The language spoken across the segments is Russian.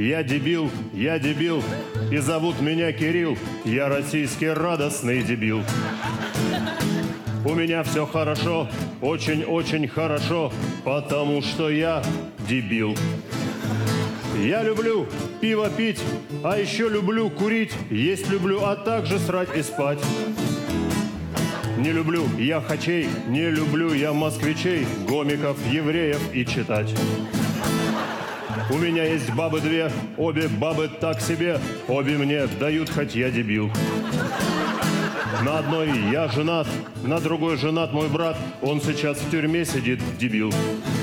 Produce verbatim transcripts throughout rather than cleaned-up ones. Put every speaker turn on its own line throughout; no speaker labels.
я дебил, я дебил, и зовут меня Кирилл, я российский радостный дебил. У меня все хорошо, очень-очень хорошо, потому что я дебил. Я люблю пиво пить, а еще люблю курить, есть люблю, а также срать и спать. Не люблю я хачей, не люблю я москвичей, гомиков, евреев и читать. У меня есть бабы две, обе бабы так себе, обе мне дают, хоть я дебил. На одной я женат, на другой женат мой брат, он сейчас в тюрьме сидит, дебил.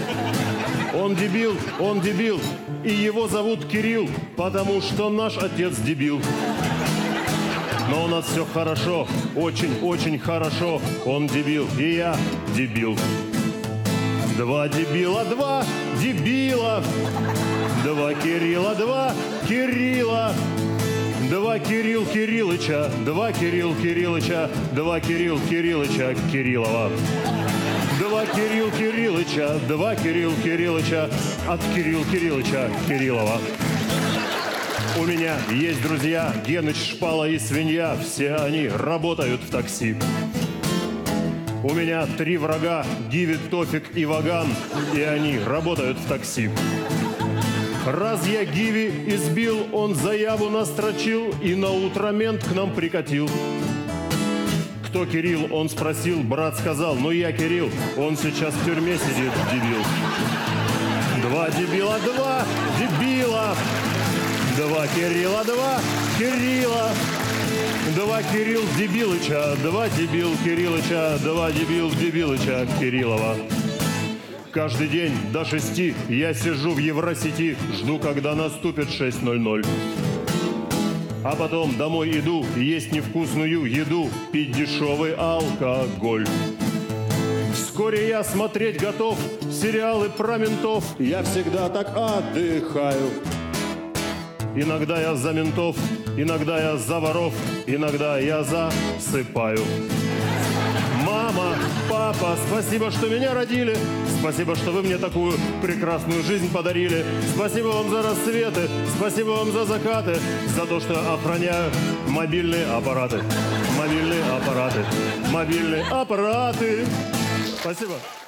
Он дебил, он дебил, и его зовут Кирилл, потому что наш отец дебил. Но у нас все хорошо, очень-очень хорошо, он дебил, и я дебил. Два дебила, два дебила, два Кирилла, два Кирилла. Два Кирилл Кириллыча, два Кирилл Кириллыча, два Кирилл Кириллыча Кириллова. Два Кирилл Кириллыча, два Кирилл Кириллыча от Кирилл Кириллыча Кириллова. У меня есть друзья, Геныч, Шпала и Свинья, все они работают в такси. У меня три врага, Гиви, Тофик и Ваган, и они работают в такси. Раз я Гиви избил, он заяву настрочил, и на утро мент к нам прикатил. Кто Кирилл, он спросил, брат сказал, ну я Кирилл, он сейчас в тюрьме сидит, дебил. Два дебила, два дебила, два Кирилла, два Кирилла, два Кирилл Дебилыча, два дебил Кириллыча, два дебил Дебилыча Кириллова. Каждый день до шести я сижу в Евросети, жду, когда наступит шесть ноль ноль. А потом домой иду, есть невкусную еду, пить дешевый алкоголь. Вскоре я смотреть готов сериалы про ментов, я всегда так отдыхаю. Иногда я за ментов, иногда я за воров, иногда я засыпаю. Мама, папа, спасибо, что меня родили. Спасибо, что вы мне такую прекрасную жизнь подарили. Спасибо вам за рассветы, спасибо вам за закаты, за то, что охраняю мобильные аппараты. Мобильные аппараты, мобильные аппараты. Спасибо.